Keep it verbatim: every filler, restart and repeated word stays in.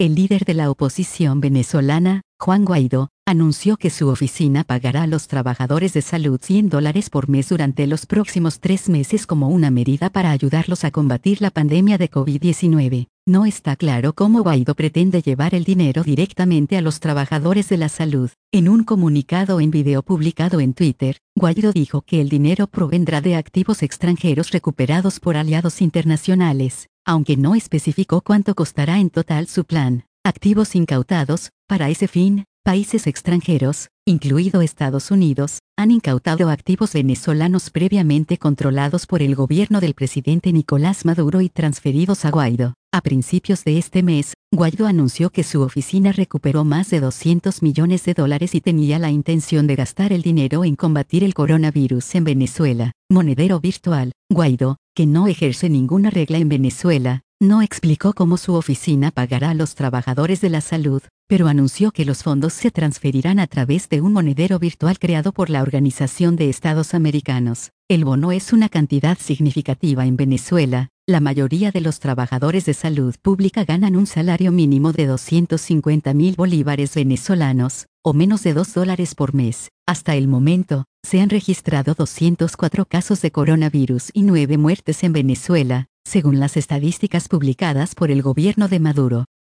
El líder de la oposición venezolana, Juan Guaidó, anunció que su oficina pagará a los trabajadores de salud cien dólares por mes durante los próximos tres meses como una medida para ayudarlos a combatir la pandemia de COVID diecinueve. No está claro cómo Guaidó pretende llevar el dinero directamente a los trabajadores de la salud. En un comunicado en video publicado en Twitter, Guaidó dijo que el dinero provendrá de activos extranjeros recuperados por aliados internacionales, aunque no especificó cuánto costará en total su plan. Activos incautados. Para ese fin, países extranjeros, incluido Estados Unidos, han incautado activos venezolanos previamente controlados por el gobierno del presidente Nicolás Maduro y transferidos a Guaidó. A principios de este mes, Guaidó anunció que su oficina recuperó más de doscientos millones de dólares y tenía la intención de gastar el dinero en combatir el coronavirus en Venezuela. Monedero virtual. Guaidó, que no ejerce ninguna regla en Venezuela, no explicó cómo su oficina pagará a los trabajadores de la salud, pero anunció que los fondos se transferirán a través de un monedero virtual creado por la Organización de Estados Americanos. El bono es una cantidad significativa en Venezuela. La mayoría de los trabajadores de salud pública ganan un salario mínimo de doscientos cincuenta mil bolívares venezolanos, o menos de dos dólares por mes. Hasta el momento, se han registrado doscientos cuatro casos de coronavirus y nueve muertes en Venezuela, según las estadísticas publicadas por el gobierno de Maduro.